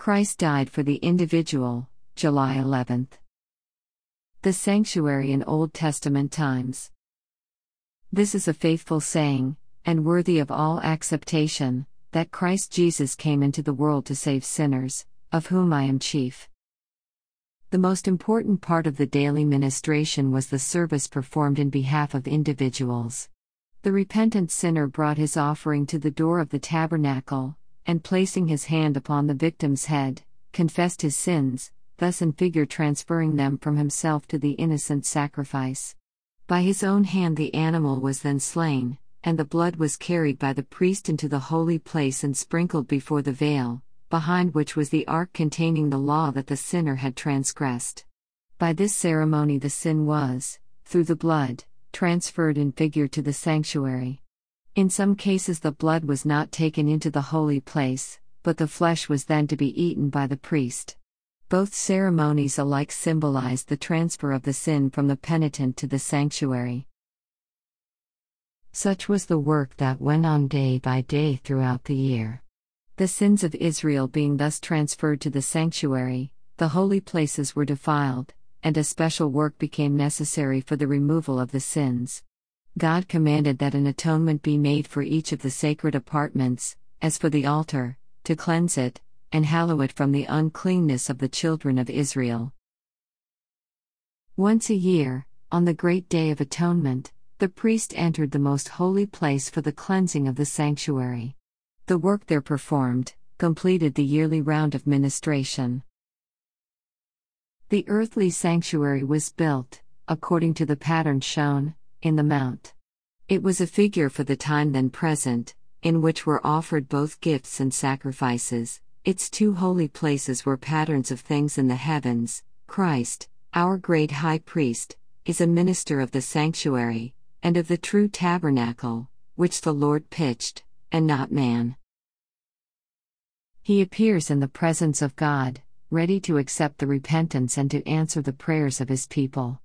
Christ died for the individual, July 11th. The sanctuary in Old Testament times. This is a faithful saying, and worthy of all acceptation, that Christ Jesus came into the world to save sinners, of whom I am chief. The most important part of the daily ministration was the service performed in behalf of individuals. The repentant sinner brought his offering to the door of the tabernacle, and placing his hand upon the victim's head, confessed his sins, thus in figure transferring them from himself to the innocent sacrifice. By his own hand the animal was then slain, and the blood was carried by the priest into the holy place and sprinkled before the veil, behind which was the ark containing the law that the sinner had transgressed. By this ceremony the sin was, through the blood, transferred in figure to the sanctuary. In some cases the blood was not taken into the holy place, but the flesh was then to be eaten by the priest. Both ceremonies alike symbolized the transfer of the sin from the penitent to the sanctuary. Such was the work that went on day by day throughout the year. The sins of Israel being thus transferred to the sanctuary, the holy places were defiled, and a special work became necessary for the removal of the sins. God commanded that an atonement be made for each of the sacred apartments, as for the altar, to cleanse it, and hallow it from the uncleanness of the children of Israel. Once a year, on the great day of atonement, the priest entered the most holy place for the cleansing of the sanctuary. The work there performed completed the yearly round of ministration. The earthly sanctuary was built, according to the pattern shown, in the mount. It was a figure for the time then present, in which were offered both gifts and sacrifices. Its two holy places were patterns of things in the heavens. Christ, our great high priest, is a minister of the sanctuary, and of the true tabernacle, which the Lord pitched, and not man. He appears in the presence of God, ready to accept the repentance and to answer the prayers of his people.